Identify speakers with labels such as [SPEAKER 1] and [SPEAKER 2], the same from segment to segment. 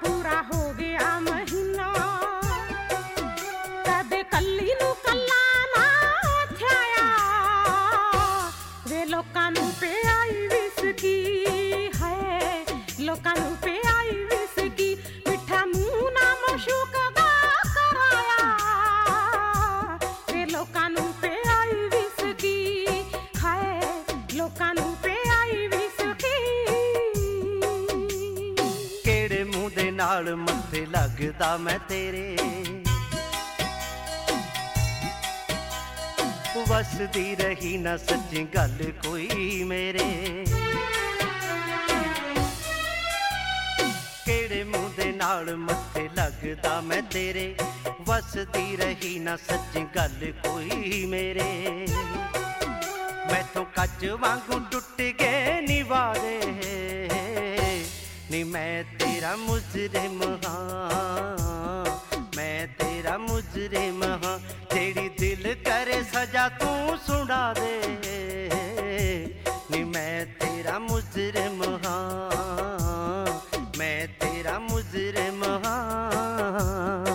[SPEAKER 1] पूरा हो गया महीना कदे कल्ली नू कल्ला ना थया वे लोकां नू पे आई विस्की है लोकां नू पे आई विस्की मिठा मुंह ना मशूक दा कराया वे लोकां नू पे आई विस्की है लोकां नू पे आई विस्की
[SPEAKER 2] केड़े मुंह दे नाल मत्थे लगदा मैं तेरे वसदी रही ना सच्ची गल कोई मेरे केड़े मुंह दे नाल मत्थे लगदा मैं तेरे वसदी रही ना सच्ची गल कोई मेरे मैथों कच वांगू टुट गए निवारे नी मैं तेरा मुजरिम हाँ मैं तेरा मुजरिम हाँ तेरी दिल करे सजा तू सुना दे नी मैं तेरा मुजरिम हाँ मैं तेरा मुजरिम हाँ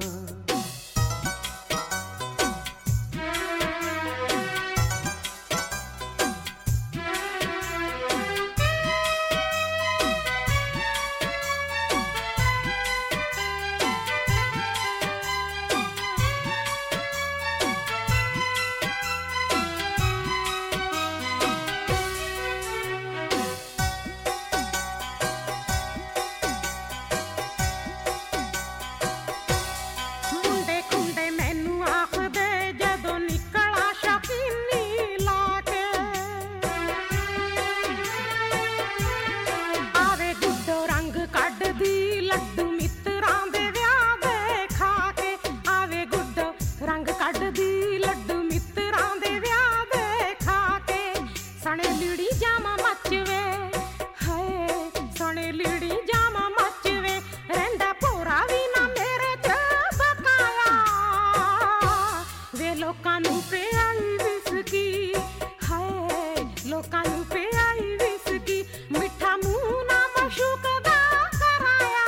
[SPEAKER 1] लोकां नू पे आई विस्की है लोकां नू पे आई विस्की मिठा मुंह ना मशूक दा कराया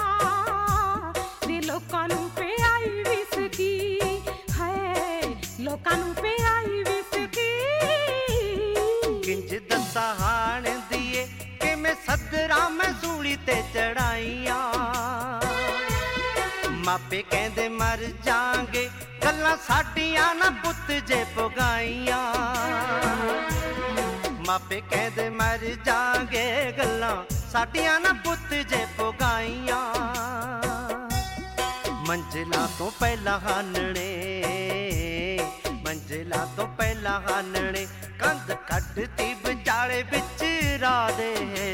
[SPEAKER 1] वे लोकां नू पे आई विस्की है लोकां नू पे आई विस्की
[SPEAKER 2] किंज दसा हाण दिए कि मैं सदरा मैं सूली ते चढ़ाइया मापे कहंदे मर जांगे गल्लां साडियां ना पुत जे पुगाइयां मापे कहंदे मर जांगे गल्लां साडियां ना पुत जे पुगाइयां मंजिला तो पहला हानने मंजिला तो पहला हानने कंध कटती विचाले बिच रा दे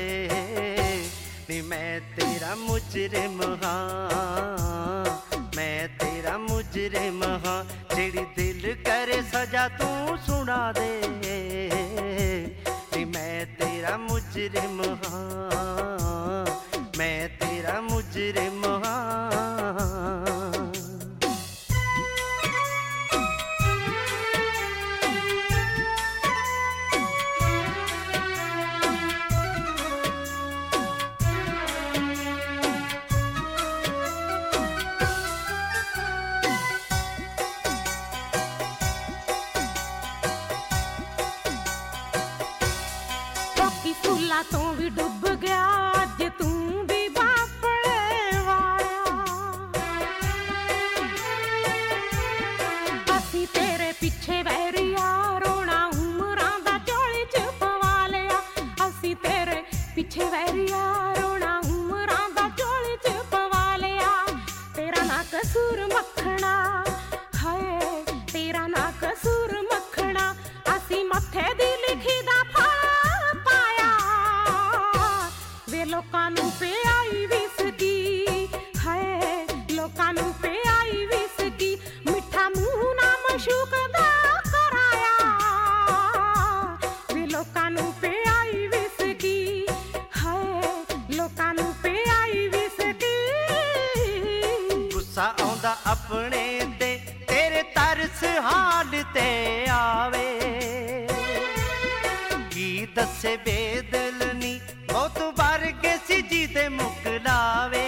[SPEAKER 2] नी मैं तेरा मुजरिम हाँ मैं तेरा मुजरिम हाँ जेड़ी दिल करे सजा तू सुना दे नी मैं तेरा मुजरिम हाँ मैं तेरा मुजरिम हाँ
[SPEAKER 1] फूला तो भी डुब गया अज तू भी बापड़े वाया असी तेरे पीछे वैरिया रोना उमरां दा झोली च पवा लिया असी तेरे पीछे वैरिया रोना उमरां दा झोली च पवा लिया तेरा ना कसूर मखना है तेरा ना कसूर मखना असी मथे दी लिखी दा लोकां नू पे आई विस्की है लोकां नू पे आई विस्की मिठा मुंह ना मशूक दा कराया वे लोकां नू पे आई विस्की है लोकां नू पे आई विस्की
[SPEAKER 2] गुस्सा आउंदा अपने ते तेरे तरस हाल ते आवे की दसे बेदल नी बहुत बार के सी जी दे मुक ਲਾਵੇ।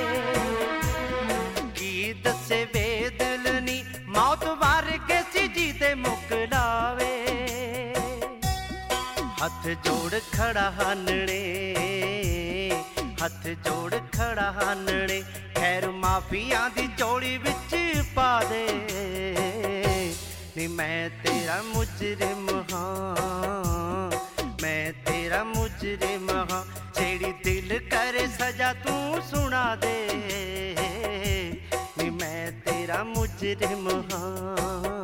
[SPEAKER 2] ਕੀ ਦੱਸੇ ਵੇ ਦਿਲ ਨੀ ਮੌਤ ਵਰਗੇ ਸੀ ਜੀ ਤੇ ਮੁਕਲਾਵੇ। ਹੱਥ ਜੋੜ ਖੜਾ ਹਾਨਣੇ, ਹੱਥ ਜੋੜ ਖੜਾ ਹਾਨਣੇ, ਖੈਰ ਮਾਫੀਆਂ ਦੀ ਝੋਲੀ ਵਿੱਚ ਪਾ ਦੇ। ਨੀ ਮੈਂ ਤੇਰਾ ਮੁਜਰਿਮ ਹਾਂ, ਮੈਂ ਤੇਰਾ ਮੁਜਰਿਮ ਹਾਂ, ਜਿਹੜੀ ਦਿਲ ਕਰੇ ਸਜ਼ਾ ਤੂੰ ਸੁਣਾ ਦੇ। ਨੀ ਮੈਂ ਤੇਰਾ ਮੁਜਰਿਮ ਹਾਂ।